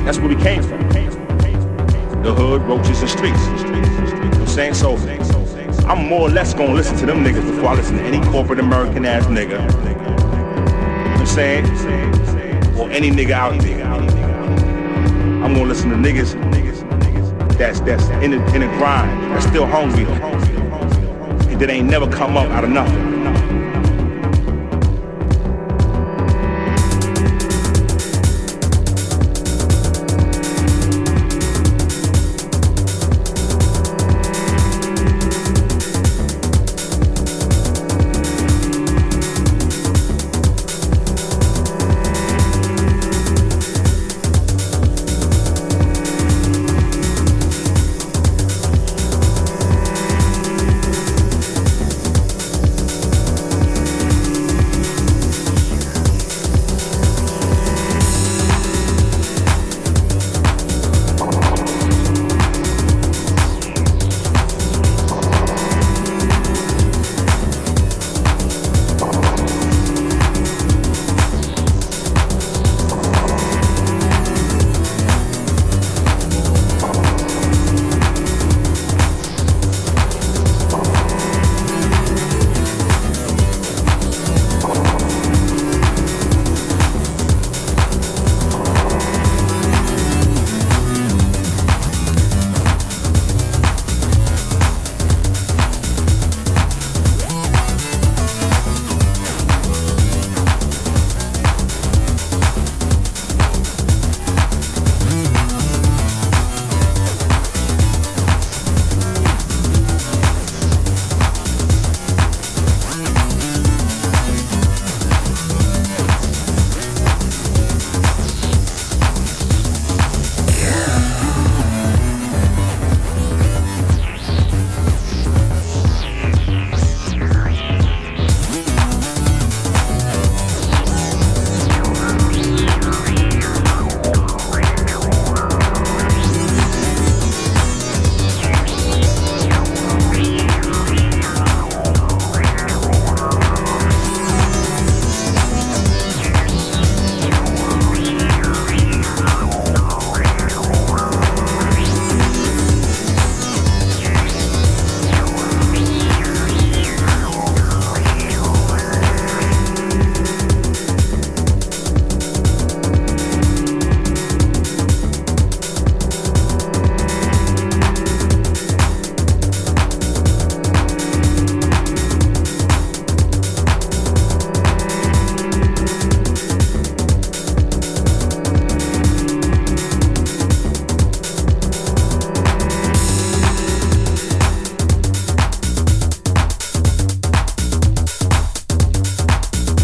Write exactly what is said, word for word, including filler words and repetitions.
That's where we came from. The hood, roaches, and streets. You know what I'm saying? So, I'm more or less gonna listen to them niggas before I listen to any corporate American ass nigga. You know what I'm saying? Or any nigga out there. I'm gonna listen to niggas that's that's in the, in the grind, that's still hungry, that ain't never come up out of nothing.